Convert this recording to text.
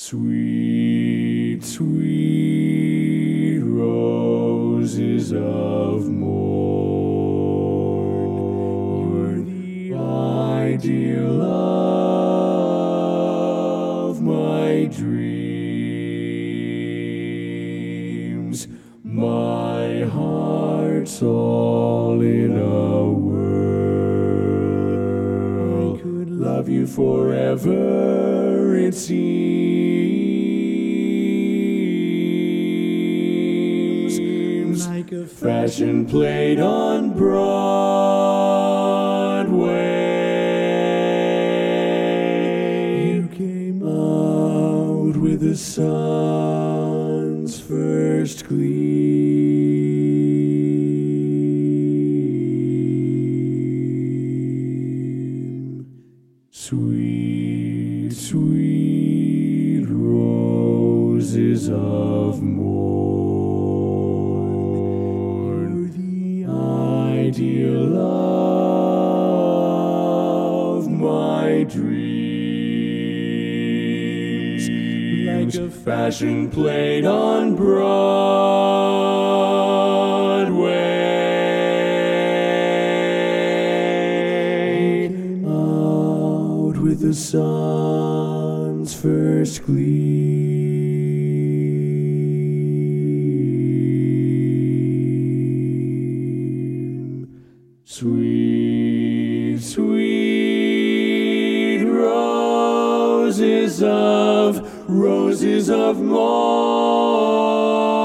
Sweet, sweet roses of morn, you're the ideal of my dreams. My heart's all in a whirl. I could love you forever, it seems, like a fashion plate on Broadway. You came out with the sun's first gleam. Sweet, sweet roses of morn, the ideal of my dreams, like a fashion plate on Broadway. Came out with the sun's first gleam. Sweet, sweet roses of morn.